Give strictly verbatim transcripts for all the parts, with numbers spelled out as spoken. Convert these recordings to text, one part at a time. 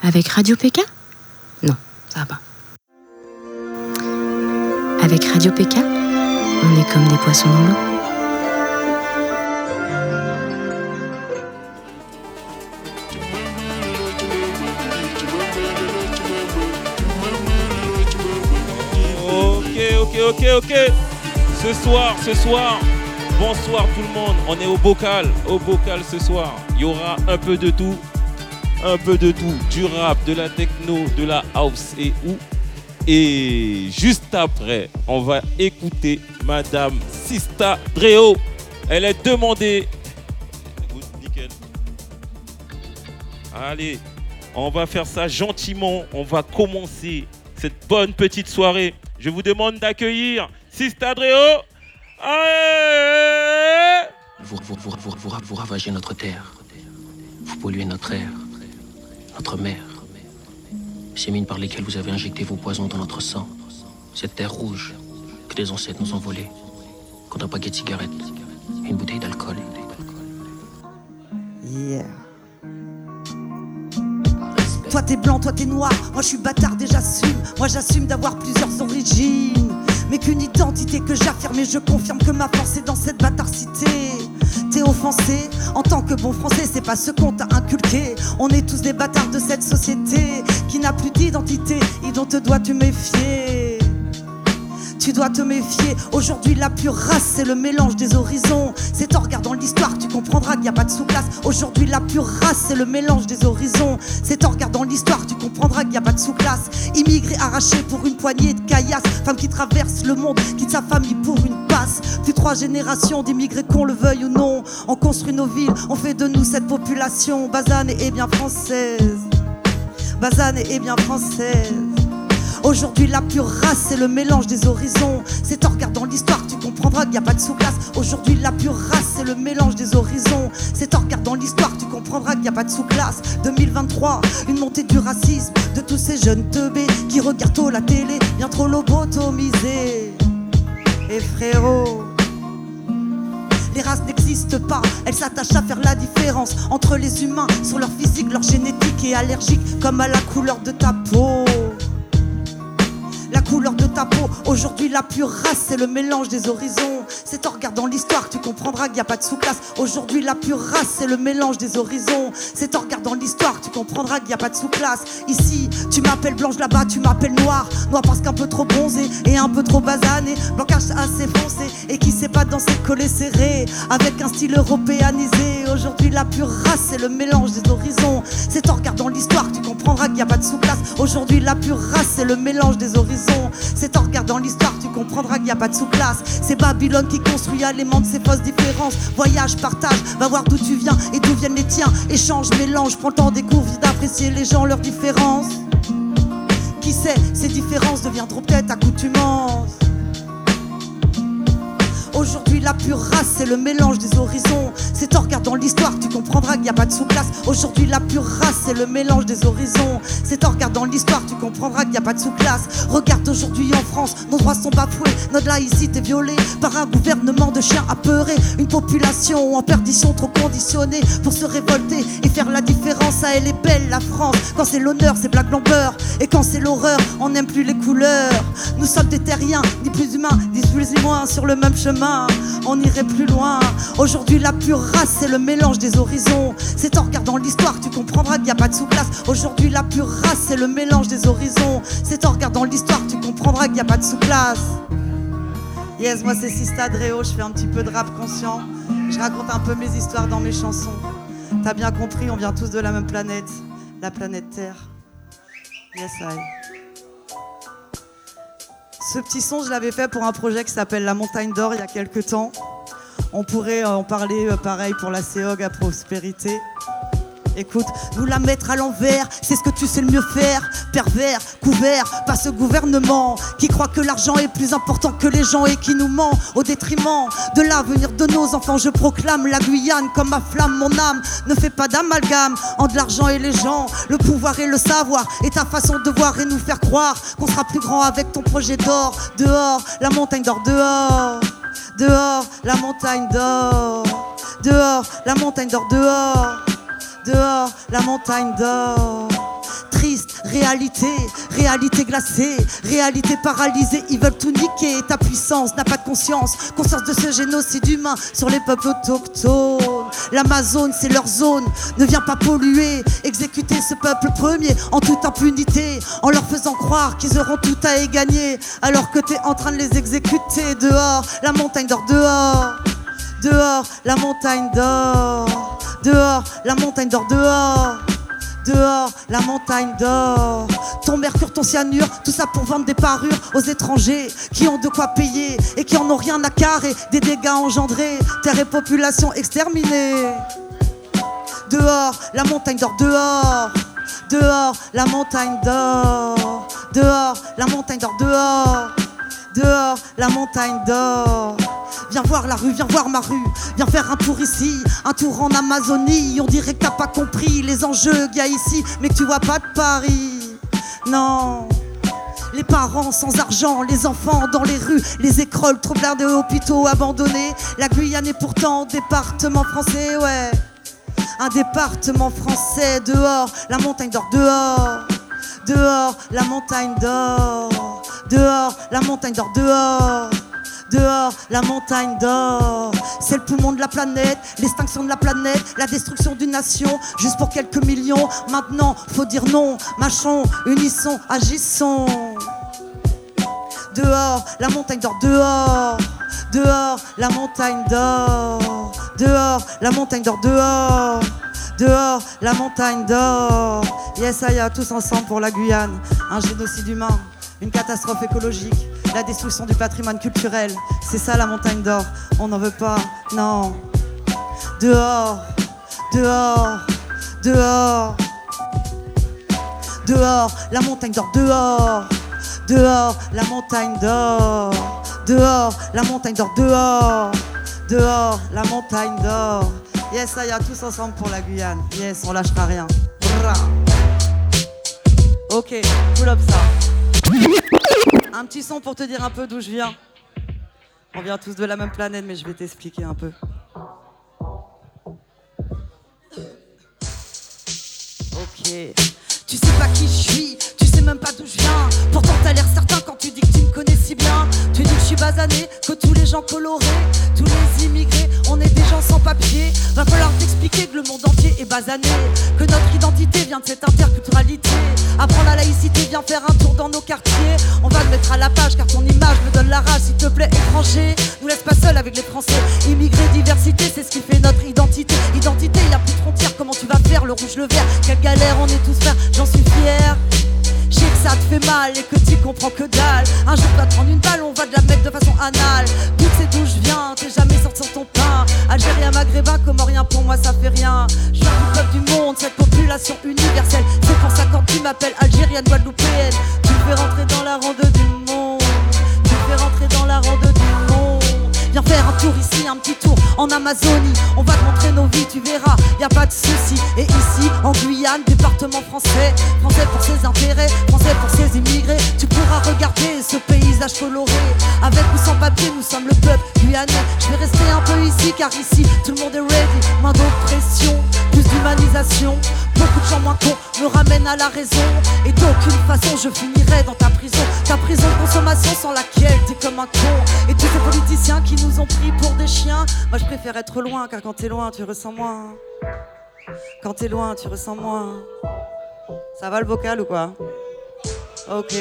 Avec Radio P K ? Non, ça va pas. Avec Radio P K, on est comme des poissons dans l'eau. Ok, ok, ok, ok. Ce soir, ce soir, bonsoir tout le monde. On est au bocal, au bocal ce soir. Il y aura un peu de tout, un peu de tout. Du rap, de la techno, de la house et où. Et juste après, on va écouter Madame Sista Dreo. Elle est demandée. Nickel. Allez, on va faire ça gentiment. On va commencer cette bonne petite soirée. Je vous demande d'accueillir Sista Dreo. Allez! Vous, vous, vous, vous, vous, vous ravagez notre terre. Vous polluez notre air, notre mer. Ces mines par lesquelles vous avez injecté vos poisons dans notre sang. Cette terre rouge que les ancêtres nous ont volée. Contre un paquet de cigarettes et une bouteille d'alcool. Yeah. Toi t'es blanc, toi t'es noir, moi je suis bâtard et j'assume. Moi j'assume d'avoir plusieurs origines, mais qu'une identité que j'affirme. Et je confirme que ma force est dans cette bâtardité. T'es offensé, en tant que bon français, c'est pas ce qu'on t'a inculqué. On est tous des bâtards de cette société qui n'a plus d'identité et dont te dois-tu méfier. Tu dois te méfier, aujourd'hui la pure race c'est le mélange des horizons. C'est en regardant l'histoire que tu comprendras qu'il n'y a pas de sous-classe. Aujourd'hui la pure race c'est le mélange des horizons. C'est en regardant l'histoire que tu comprendras qu'il n'y a pas de sous-classe. Immigrés arrachés pour une poignée de caillasses. Femmes qui traversent le monde, quittent sa famille pour une passe. Plus trois générations d'immigrés qu'on le veuille ou non. On construit nos villes, on fait de nous cette population basanée et bien française. Basanée et bien française. Aujourd'hui la pure race c'est le mélange des horizons. C'est en regardant l'histoire que tu comprendras qu'il n'y a pas de sous-classe. Aujourd'hui la pure race c'est le mélange des horizons. C'est en regardant l'histoire que tu comprendras qu'il n'y a pas de sous-classe. deux mille vingt-trois, une montée du racisme de tous ces jeunes teubés qui regardent trop la télé, bien trop lobotomisés. Et frérot, les races n'existent pas, elles s'attachent à faire la différence entre les humains sur leur physique, leur génétique et allergique comme à la couleur de ta peau. La couleur de ta peau, aujourd'hui la pure race c'est le mélange des horizons. C'est en regardant l'histoire que tu comprendras qu'il n'y a pas de sous-classe. Aujourd'hui la pure race c'est le mélange des horizons. C'est en regardant l'histoire que tu comprendras qu'il n'y a pas de sous-classe. Ici tu m'appelles blanche, là-bas tu m'appelles noir. Noir parce qu'un peu trop bronzé et un peu trop basané. Blancage assez foncé et qui sait pas danser collé serré avec un style européanisé. Aujourd'hui la pure race c'est le mélange des horizons. C'est en regardant l'histoire que tu comprendras qu'il n'y a pas de sous-classe. Aujourd'hui la pure race c'est le mélange des horizons. C'est en regardant l'histoire que tu comprendras qu'il n'y a pas de sous-classe. C'est Babylone qui construit alément de ses fausses différences. Voyage, partage, va voir d'où tu viens et d'où viennent les tiens. Échange, mélange, prends le temps, découvre d'apprécier les gens, leurs différences. Qui sait, ces différences deviendront peut-être accoutumances. Aujourd'hui la pure race c'est le mélange des horizons. C'est en regardant l'histoire que tu comprendras qu'il n'y a pas de sous-classe. Aujourd'hui la pure race c'est le mélange des horizons. C'est en regardant l'histoire que tu comprendras qu'il n'y a pas de sous-classe. Regarde aujourd'hui en France, nos droits sont bafoués. Notre laïcité violée par un gouvernement de chiens apeurés. Une population en perdition trop conditionnée pour se révolter et faire la différence. À elle est belle la France. Quand c'est l'honneur c'est black blanc beurre. Et quand c'est l'horreur on n'aime plus les couleurs. Nous sommes des terriens, ni plus humains, ni plus ni moins sur le même chemin. On irait plus loin. Aujourd'hui la pure race c'est le mélange des horizons. C'est en regardant l'histoire que tu comprendras qu'il n'y a pas de sous-classe. Aujourd'hui la pure race c'est le mélange des horizons. C'est en regardant l'histoire que tu comprendras qu'il n'y a pas de sous-classe. Yes, moi c'est Sista Dreo, je fais un petit peu de rap conscient. Je raconte un peu mes histoires dans mes chansons. T'as bien compris, on vient tous de la même planète, la planète Terre. Yes I. Ce petit son, je l'avais fait pour un projet qui s'appelle La Montagne d'Or il y a quelques temps. On pourrait en parler euh, pareil pour la C O G à Prospérité. Écoute, nous la mettre à l'envers, c'est ce que tu sais le mieux faire. Pervers, couvert par ce gouvernement qui croit que l'argent est plus important que les gens et qui nous ment au détriment de l'avenir de nos enfants. Je proclame la Guyane comme ma flamme, mon âme ne fait pas d'amalgame entre l'argent et les gens. Le pouvoir et le savoir est ta façon de voir et nous faire croire qu'on sera plus grand avec ton projet d'or. Dehors, la montagne d'or, dehors. Dehors, la montagne d'or. Dehors, la montagne d'or, dehors. Dehors, la montagne d'or. Réalité, réalité glacée, réalité paralysée. Ils veulent tout niquer, ta puissance n'a pas de conscience. Conscience de ce génocide humain sur les peuples autochtones. L'Amazone, c'est leur zone, ne viens pas polluer. Exécuter ce peuple premier en toute impunité, en leur faisant croire qu'ils auront tout à y gagner, alors que t'es en train de les exécuter. Dehors, la montagne dort dehors. Dehors, la montagne dort. Dehors, la montagne dort dehors. Dehors, la montagne dort. Ton mercure, ton cyanure, tout ça pour vendre des parures aux étrangers qui ont de quoi payer et qui en ont rien à carrer. Des dégâts engendrés, terre et population exterminée. Dehors, la montagne dort dehors. Dehors, la montagne dort. Dehors, la montagne dort dehors. Dehors, la montagne dort. Viens voir la rue, viens voir ma rue. Viens faire un tour ici, un tour en Amazonie. On dirait que t'as pas compris les enjeux qu'il y a ici, mais que tu vois pas de Paris. Non. Les parents sans argent, les enfants dans les rues, les écoles trop blindées, hôpitaux abandonnés. La Guyane est pourtant département français, ouais. Un département français. Dehors, la montagne dort dehors. Dehors, la montagne dort. Dehors, la montagne dort dehors. Dehors, la montagne dort. C'est le poumon de la planète, l'extinction de la planète, la destruction d'une nation, juste pour quelques millions. Maintenant, faut dire non, mâchons, unissons, agissons. Dehors, la montagne dort dehors. Dehors, la montagne dort. Dehors, la montagne dort dehors. Dehors, la montagne dort. Yes, aïe, tous ensemble pour la Guyane. Un génocide humain, une catastrophe écologique, la destruction du patrimoine culturel. C'est ça la montagne d'or, on n'en veut pas, non. Dehors, dehors, dehors. Dehors, la montagne d'or, dehors. Dehors, la montagne d'or. Dehors, la montagne d'or, dehors. Dehors, la montagne d'or. Yes, ça y a tous ensemble pour la Guyane. Yes, on lâchera rien. Bra. Ok, pull up ça. Un petit son pour te dire un peu d'où je viens. On vient tous de la même planète, mais je vais t'expliquer un peu. Ok. Tu sais pas qui je suis, tu sais même pas d'où je viens. Pourtant t'as l'air certain quand tu dis que tu me connais si bien. Tu dis que je suis basané, que tous les gens colorés, tous les immigrés, on est des gens sans papier. Va falloir t'expliquer que le monde entier est basané, que notre identité vient de cette interculturalité. Apprends la laïcité, viens faire un tour dans nos quartiers. On va te mettre à la page car ton image me donne la rage. S'il te plaît, étranger, nous laisse pas seuls avec les Français. Immigrés, diversité, c'est ce qui fait notre identité. Identité, y a plus de frontières, comment tu vas faire le rouge, le vert? Quelle galère, on est tous frères, j'en suis fier. Je sais que ça te fait mal et que tu comprends que dalle. Un jour tu vas te prendre une balle, on va te la mettre de façon anale. Tout c'est d'où je viens, t'es jamais sorti sur ton pain. Algérien, maghrébin, comorien, pour moi ça fait rien. Je viens du peuple du monde, cette population universelle. C'est pour ça quand tu m'appelles algérienne, guadeloupéenne, tu me fais rentrer dans la ronde du monde. Tu me fais rentrer dans la ronde du monde. Viens faire un tour ici, un petit tour en Amazonie. On va te montrer nos vies, tu verras, y a pas de souci. Et ici, en Guyane, département français. Français pour ses intérêts, français pour ses immigrés. Tu pourras regarder ce paysage coloré. Avec ou sans papier, nous sommes le peuple guyanais. Je vais rester un peu ici, car ici, tout le monde est ready. Moins d'oppression, plus d'humanisation. Beaucoup de gens moins cons me ramènent à la raison. Et d'aucune façon, je finirai dans ta prison. Ta prison de consommation sans laquelle t'es comme un con. Et tous ces politiciens qui nous ont pris pour des chiens. Moi je préfère être loin, car quand t'es loin tu ressens moins. Quand t'es loin tu ressens moins. Ça va le vocal ou quoi? Ok.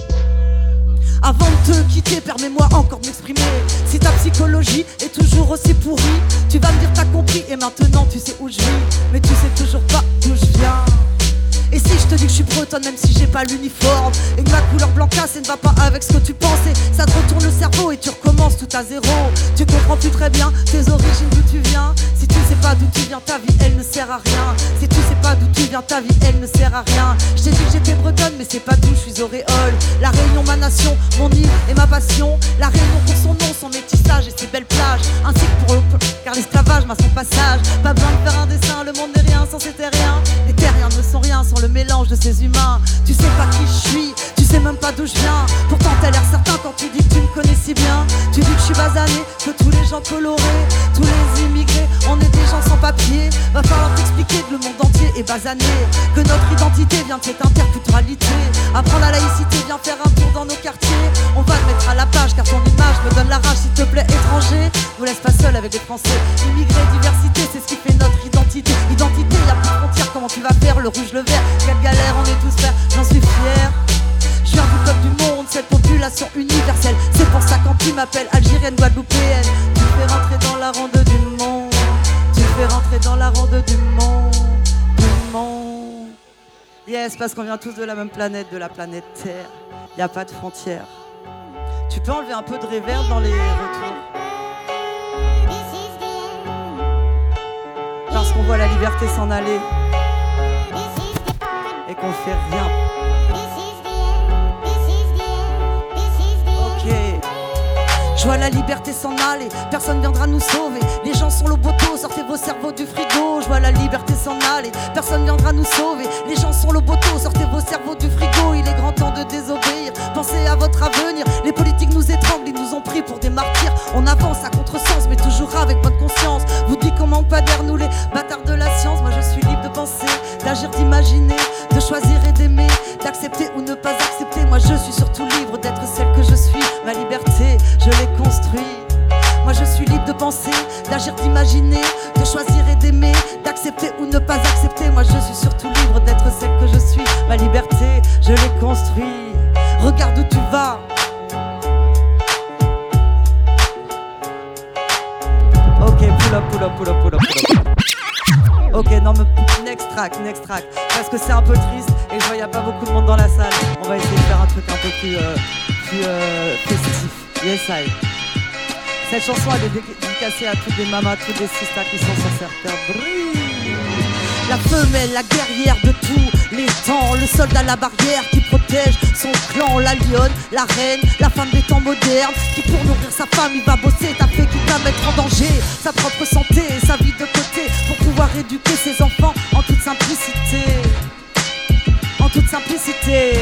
Avant de te quitter, permets-moi encore de m'exprimer. Si ta psychologie est toujours aussi pourrie, tu vas me dire t'as compris et maintenant tu sais où je vis. Mais tu sais toujours pas d'où je viens. Et si je te dis que je suis bretonne même si j'ai pas l'uniforme, et que ma couleur blancasse ne va pas avec ce que tu pensais, ça te retourne le cerveau et tu recommences tout à zéro. Tu comprends plus très bien tes origines, d'où tu viens. Si tu sais pas d'où tu viens, ta vie elle ne sert à rien. Si tu sais pas d'où tu viens, ta vie elle ne sert à rien. Je t'ai dit que j'étais bretonne mais c'est pas d'où je suis auréole. La Réunion ma nation, mon île et ma passion. La Réunion pour son nom, son métissage et ses belles plages. Ainsi que pour le... car l'esclavage m'a son passage. Pas besoin de faire un dessin, le monde n'est rien sans ces terriens. Les terriens ne sont rien sans le mélange mélange de ces humains. Tu sais pas qui je suis, tu sais même pas d'où je viens. Pourtant t'as l'air certain quand tu dis que tu me connais si bien. Tu dis que je suis basané, que tous les gens colorés, tous les immigrés, on est des gens sans papier. Va falloir t'expliquer que le monde entier est basané, que notre identité vient de cette interculturalité. Apprendre la laïcité, viens faire un tour dans nos quartiers. On va te mettre à la page car ton image me donne la rage. S'il te plaît étranger, nous laisse pas seul avec les Français. Immigrés, diversité, c'est ce qui fait notre identité. Identité, y'a plus de frontières, comment tu vas faire le rouge, le vert? Quelle galère, on est tous frères, j'en suis fier. Je viens du peuple du monde, cette population universelle. C'est pour ça quand tu m'appelles algérienne, guadeloupéenne, tu fais rentrer dans la ronde du monde. Tu fais rentrer dans la ronde du monde, du monde. Yes, parce qu'on vient tous de la même planète, de la planète Terre. Y a pas de frontières. Tu peux enlever un peu de réverb dans les retours? Parce qu'on voit la liberté s'en aller et qu'on fait rien. Ok. Je vois la liberté s'en aller, personne viendra nous sauver. Les gens sont lobotos, sortez vos cerveaux du frigo. Je vois la liberté s'en aller, personne viendra nous sauver. Les gens sont lobotos, sortez vos cerveaux du frigo. Il est grand temps de désobéir, pensez à votre avenir. Les politiques nous étranglent, ils nous ont pris pour des martyrs. On avance à contresens, mais toujours avec bonne conscience. Vous dites qu'on manque pas d'air, nous les bâtards de la science. Moi je suis libre de penser, d'agir, d'imaginer, de choisir et d'aimer, d'accepter ou ne pas accepter. Moi je suis surtout libre d'être celle que je suis. Ma liberté, je l'ai construite. Moi je suis libre de penser, d'agir, d'imaginer, de choisir et d'aimer, d'accepter ou ne pas accepter. Moi je suis surtout libre d'être celle que je suis. Ma liberté, je l'ai construite. Regarde où tu vas. Ok, pull up, pull up, pull up, pull up, pull up. Ok, non mais next track, next track. Parce que c'est un peu triste et je vois y a pas beaucoup de monde dans la salle. On va essayer de faire un truc un peu plus, euh, plus euh, festif. Yes I. Cette chanson elle est dédicacée à toutes les mamas, toutes les sisters qui sont sur cette terre. Brille. La femelle, la guerrière de tous les temps, le soldat à la barrière qui protège son clan, la lionne, la reine, la femme des temps modernes, qui pour nourrir sa femme il va bosser, t'as fait quitte à mettre en danger sa propre santé et sa vie de côté pour pouvoir éduquer ses enfants en toute simplicité, en toute simplicité.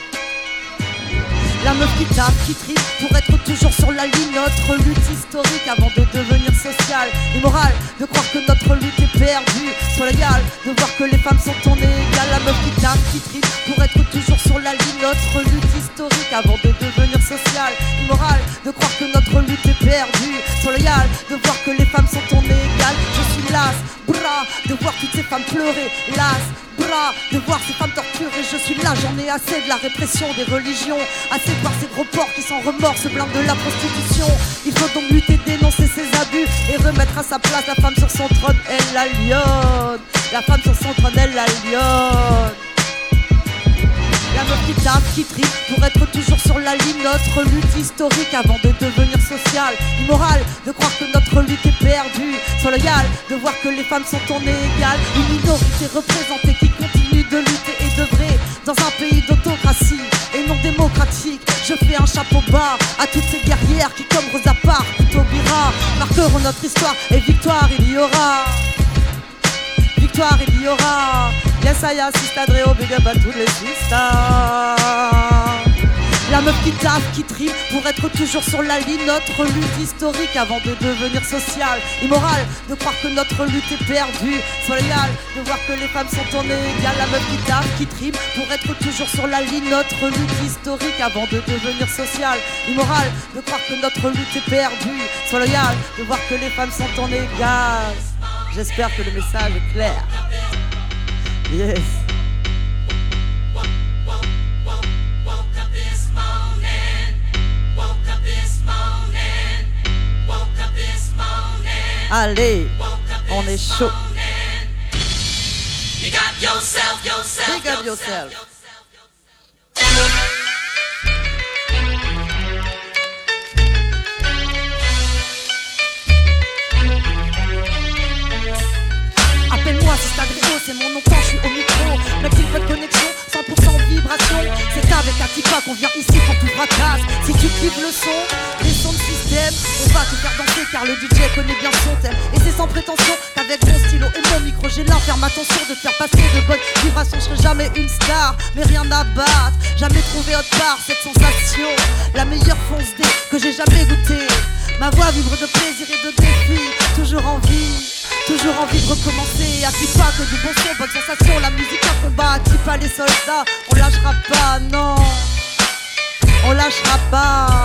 La meuf qui tape, qui trie pour être toujours sur la ligne. Notre lutte historique avant de devenir sociale. Immoral de croire que notre lutte est perdue. Sois légal de voir que les femmes sont ton égal. La meuf qui tape, qui trie pour être toujours sur la ligne. Notre lutte historique avant de devenir sociale. Immoral de croire que notre lutte est perdue. Sois légal de voir que les femmes sont ton égal. Je suis las, bras, de voir toutes ces femmes pleurer. Las, bras, de voir ces femmes torturées. Je suis là, j'en ai assez de la répression des religions. Assez de voir ces gros porcs qui sans remords se blindent de la prostitution. Il faut donc lutter, dénoncer ces abus et remettre à sa place la femme sur son trône, elle la lionne. La femme sur son trône, elle la lionne. La meuf qui tape, qui trie pour être toujours sur la ligne. Notre lutte historique avant de devenir sociale. Immoral de croire que notre lutte est perdue. Sois loyal de voir que les femmes sont ton égal. Une minorité représentée qui continue de lutter et d'œuvrer dans un pays d'autocratie et non démocratique. Je fais un chapeau bas à toutes ces guerrières qui comme Rosa Parks, Taubira marqueront notre histoire et victoire il y aura. Victoire il y aura. Yes I assiste à Dréo, big up à tous les sisters. La meuf qui tape, qui trie pour être toujours sur la ligne. Notre lutte historique avant de devenir sociale. Immoral de croire que notre lutte est perdue. Sois légal de voir que les femmes sont ton égal. La meuf qui tape, qui trie pour être toujours sur la ligne. Notre lutte historique avant de devenir sociale. Immoral de croire que notre lutte est perdue. Sois loyal de voir que les femmes sont ton égal. J'espère que le message est clair. Yes. Allez, on est chaud. Big up yourself, yourself, Big up yourself. Appelle-moi si t'as gros, c'est mon nom quand je suis au micro. Mec, une bonne connexion, cent pour cent vibration. C'est avec Atipa qu'on vient ici pour tout fracasse. Si tu kiffes le son, les sons de système. système. On va te faire danser car le D J connaît bien son thème. Et c'est sans prétention qu'avec mon stylo et mon micro j'ai l'information de te faire passer de bonnes vibrations. Je serai jamais une star, mais rien à battre. Jamais trouvé autre part cette sensation, la meilleure fonce D que j'ai jamais goûtée. Ma voix vibre de plaisir et de défi. Toujours envie, toujours envie de recommencer. Attire pas que du bon son, bonne sensation. La musique à combat, attire pas les soldats. On lâchera pas, non, on lâchera pas.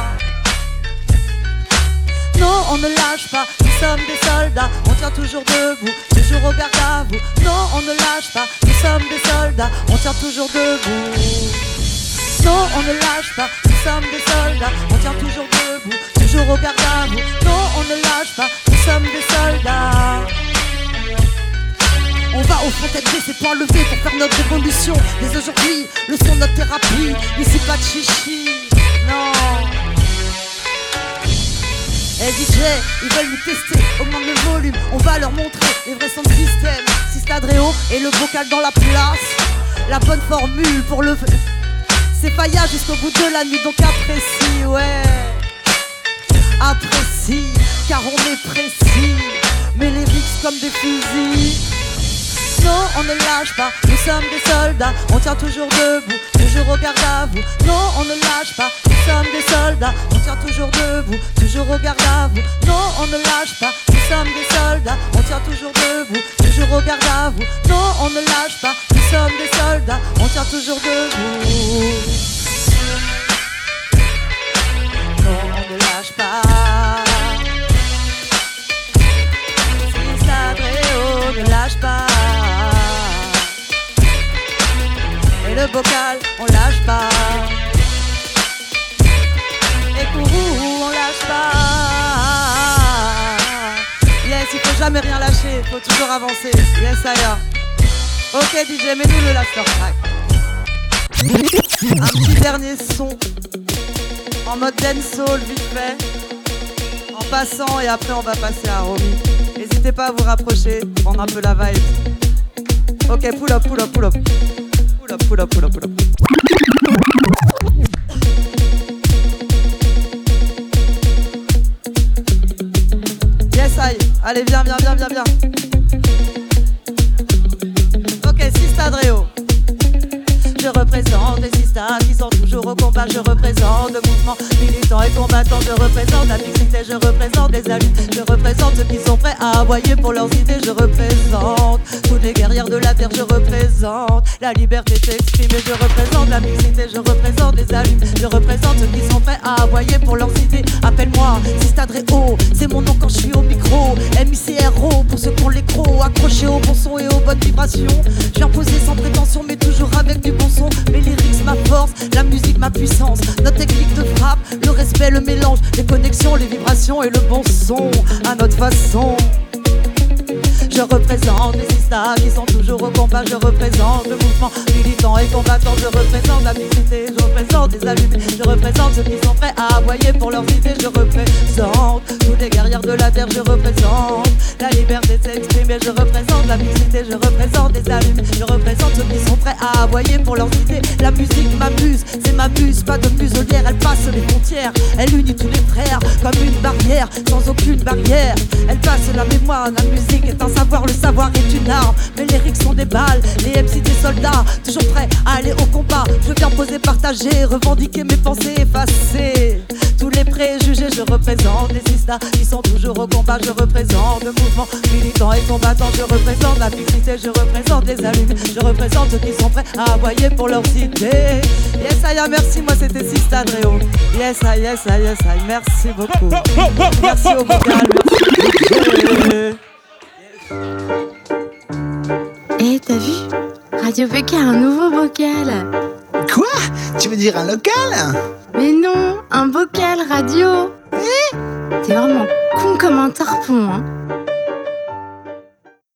Non, on ne lâche pas, nous sommes des soldats. On tient toujours debout, toujours au garde à vous. Non, on ne lâche pas, nous sommes des soldats. On tient toujours debout. Non, on ne lâche pas, nous sommes des soldats. On tient toujours debout, toujours au garde à vous. Non, on ne lâche pas, nous sommes des soldats. On va au fond tête baissée, poings levés pour faire notre révolution. Dès aujourd'hui, le son de notre thérapie. Ici pas de chichi, non. Eh D J, ils veulent nous tester, augmente le volume. On va leur montrer les vrais sons de système. Sistadreo et le vocal dans la place. La bonne formule pour le... C'est Faya jusqu'au bout de la nuit, donc apprécie, ouais. Apprécie, car on est précis. Mais les lyrics comme des fusils. Non, on ne lâche pas, nous sommes des soldats. On tient toujours debout, toujours au garde à vous. Non, on ne lâche pas, nous sommes des soldats. On tient toujours debout, toujours au garde à vous. Non, on ne lâche pas, nous sommes des soldats. On tient toujours debout, toujours au garde à vous. Non, on ne lâche pas, nous sommes des soldats. On tient toujours debout. Non, on ne lâche pas. Sistadreo ne lâche pas. Et le bocal, on lâche pas. Et Kourou, on lâche pas. Yes, il faut jamais rien lâcher, il faut toujours avancer. Yes, Aya. Ok D J, mets-nous le last track. Un petit dernier son en mode dancehall vite fait, en passant, et après on va passer à Romy. N'hésitez pas à vous rapprocher, prendre un peu la vibe. Ok, pull up, pull up, pull up. Pull up, pull up, pull up, pull up. Yes, aïe. Allez, viens, viens, viens, viens, viens. Ok, Sistadreo. Je représente les sistas qui sont toujours au combat. Je représente le mouvement militant et combattant. Je représente la mixité, je représente les alliés. Je représente ceux qui sont prêts à aboyer pour leurs idées. Je représente toutes les guerrières de la terre. Je représente la liberté d'exprimer. Je représente la mixité, je représente les allumes. Je représente ceux qui sont prêts à aboyer pour leurs idées. Appelle-moi Sistadreo, c'est mon nom quand je suis au micro. M I C R O pour ceux qui ont l'écro. Accrochés au bon son et aux bonnes vibrations. Je viens poser sans prétention mais toujours avec du bon son. Mes lyrics, ma force, la musique, ma puissance. Notre technique de frappe, le respect, le mélange, les connexions, les vibrations et le bon son à notre façon. Je représente les sistas qui sont toujours au combat. Je représente le mouvement militant et combattant. Je représente la mixité, je représente les allumés. Je représente ceux qui sont prêts à aboyer pour leurs idées. Je représente toutes les guerrières de la terre. Je représente la liberté de s'exprimer. Je représente la mixité, je représente les allumés. Je représente ceux qui sont prêts à aboyer pour leurs idées. La musique m'amuse, c'est ma muse, pas de muselière. Elle passe les frontières, elle unit tous les frères comme une barrière, sans aucune barrière. Elle passe la mémoire, la musique est un savoir. Le savoir est une arme, mes lyrics sont des balles. Les M C des soldats, toujours prêts à aller au combat. Je viens poser, partager, revendiquer mes pensées, effacer tous les préjugés. Je représente les sistas qui sont toujours au combat. Je représente le mouvement militant et combattant. Je représente la mixité, je représente les allumés. Je représente ceux qui sont prêts à aboyer pour leurs idées. Yes, Aya, merci, moi c'était Sistadreo. Yes, Aya, yes, Aya, yes, Aya, merci beaucoup. Merci au vocal, merci. Eh, t'as vu? Radio P K a un nouveau bocal. Quoi? Tu veux dire un local? Mais non, un bocal radio. Eh? T'es vraiment con comme un tarpon, hein.